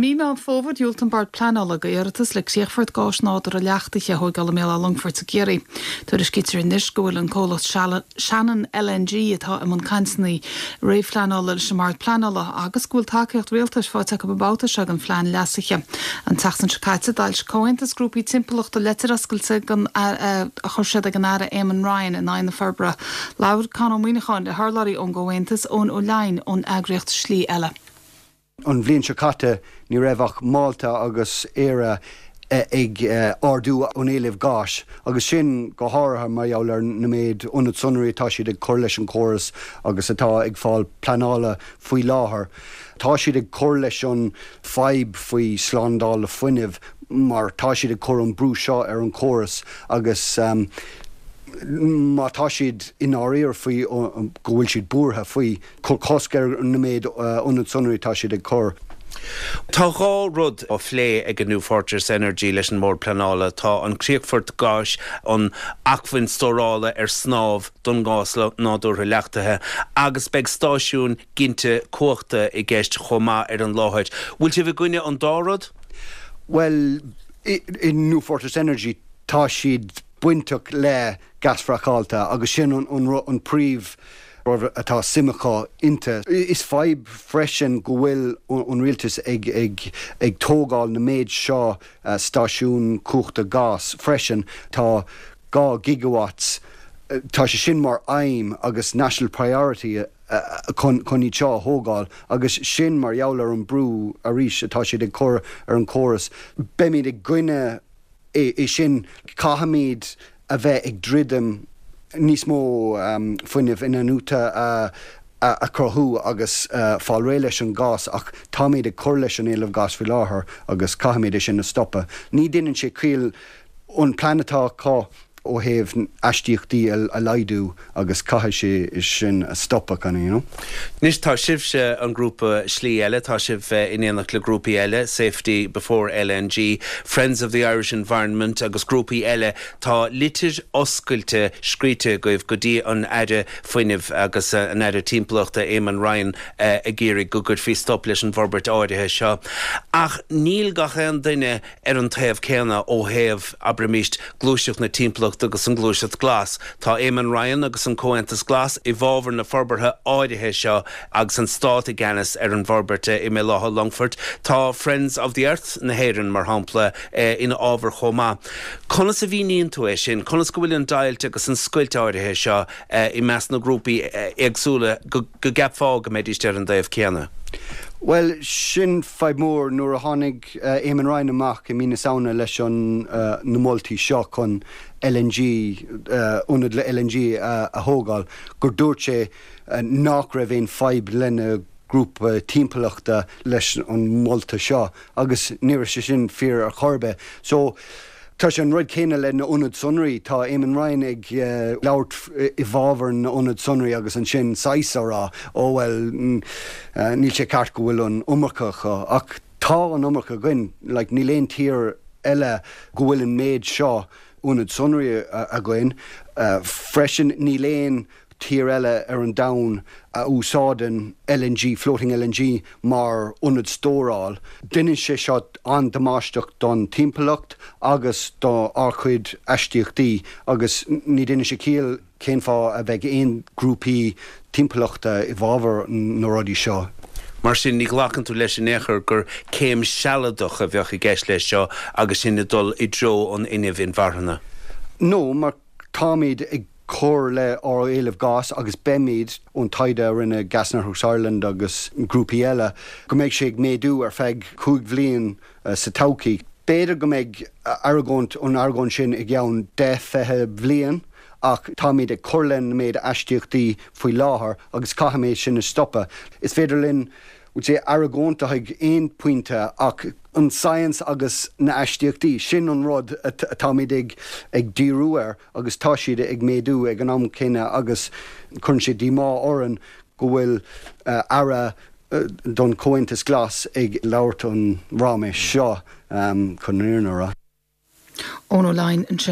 mí me an fóbhad dúiltanbart planálaga iartas le siachfort gás náidir a leachtaithe thug gal mé a Longford sa géirí. Tuair is citar in niscúil an cólas Shannon LNG atá am an cansnaí réifhleanála sem mar planála agus gúil takeíocht rialtas fáte go babáta se an phlean leasaiche. An tasan se caite dails cointas grúpi timpachta letarascailte gan a chuirsead ag an ára Eamon Ryan in Aina Ferbra. Laud can muoineáin de Harlarí ón gohaintas ón ó lein ón agriocht slí eile. An bhliain se caite ní raibhach Malta agus éire ag ardú ón éileh gáis, agus sin go háirithe mar gheall na méid únad sonraí tá siad ag cur leis an córas agus atá ag fáil planála faoi láthair. Tá siad ag cur leis an feib faoi sláándála fuineh mar tá siad ag cur an brú seo ar an córas agus má tá siad in áíar faoi go bhfuil siad búrtha faoi coscar na méid únad sonraí tá siad ag cur. Tá gá rud ó phlé ag an New Fortress Energy leis an mór planála tá an Críochfort gáis an achmhainn stórála ar snámh don gás nádúrtha leachtathe agus beag stáisiún ginte cuachta i gceist chomá ar an láthid. Bhfuil si bh gcuine an dárad? Well, in New Fortress Energy tá siad buinteach le gasfracálta agus sin an príomh atá simachá inte. Is feib freisin go bhfuil an rialtas ag tógáil na méid seo stáisiún cuachta gás freisin tá 2 gigawatts tá sé sin mar aim agus national priority chun í seo thógáil agus sin mar gheall ar an brú a rís atá siad ag cur ar an córas. Beimid ag gcuine é sin caihamid a bheith ag ddridum níos mó fuineh ina núta a crothú agus fáil ré leis an gás ach táid ag cur leis an éileh gás fi láthair agus caihamid é sin na stoppa. Ní duanann sé cíal ón planetá cá ó héamh aistíochtaí a laidú agus caithfidh sé is sin a stoppa canna, you know? Nis tá sibse an grúpa slí eile, tá sibh inéanach le grúpi eile, Safety Before LNG, Friends of the Irish Environment agus grúpi eile tá litir oscailte scríte goibh go dtí an aire foiineh agus an aire timplachta Eamon Ryan a géirí go gur fí stop leis an Forbert áirithe seo. Ach níl gachan duine ar an taobh céanna ó héamh abramíist glúiseach na timplach agus an glúiseach glas. Tá Eamon Ryan agus an comhaintas glas I bhábhar na forbartha áirithe seo agus an státa ganas ar an Forberte I mé látha Longford. Tá Friends of the Earth na héireann mar hampla ina ábhar chomá. Conas a bhí níon tú é sin, conas go bhfuil an dailte agus an scoilte áirithe seo I meas na grúpi agsúla go gapfá go méid ar an daobh céanna. Well, sin feib mór nuair a tháinig Eamon Ryan amach I mína saona leis an na moltaí seo chun LNG, únad le LNG a thógáil, gur dúirt sé nach raibh éon feib lena grúp timpeachta leis an molta seo, agus ní raibh sé sin fear a chorbe. So, tá sé an rud céine le na únad sonraí, tá Eamon Ryan ag labhart I bhábhar na únad sonraí agus an sin saosa rá, well, níl sé ceart go bhfuil an umarcacha, ach tá an umarca gin, like, níl éon tír eile go bhfuil an méid seo únad sonraí a gin, freisin níl éon tír eile ar an domhan a úsáideann LNG, floating LNG, mar únad stóráil. Duine sé seo an damáisteach don timpeallacht agus do archuid aistíochtaí, agus ní duine sé cíal cén fá a bheith éon grúpaí timpeallachta I bhábhar na rudaí seo. Mar sin ní ghlachan tú leis an éair gur céim sealadach a bheoch I gceist leis seo agus sin dul I dro an inmh in bharthanna. No, mar táid ag cór le á éileh gás agus beimid ón taide rinne Gasnachús Ireland agus grúpi eile go méid sé ag méadú ar feadh 2 bhliain sa todhchaí. Béidir go méid aragónt ón aragón sin ag gceann 10 bhliain ach táid ag chorlen méid aistíochtaí faoi láthair agus caitheméid sin na stoppa. Is féidir linn would sé aragónta ag 1 pointe ach an science agus na aistíochtaí sin an rud táid ag díruair agus tá siad ag méadú ag an am céine agus chun sé dímá oran go bhfuil ara don comhaintas glas ag labhart an ráméis seo chun nuair. Ón ó lein an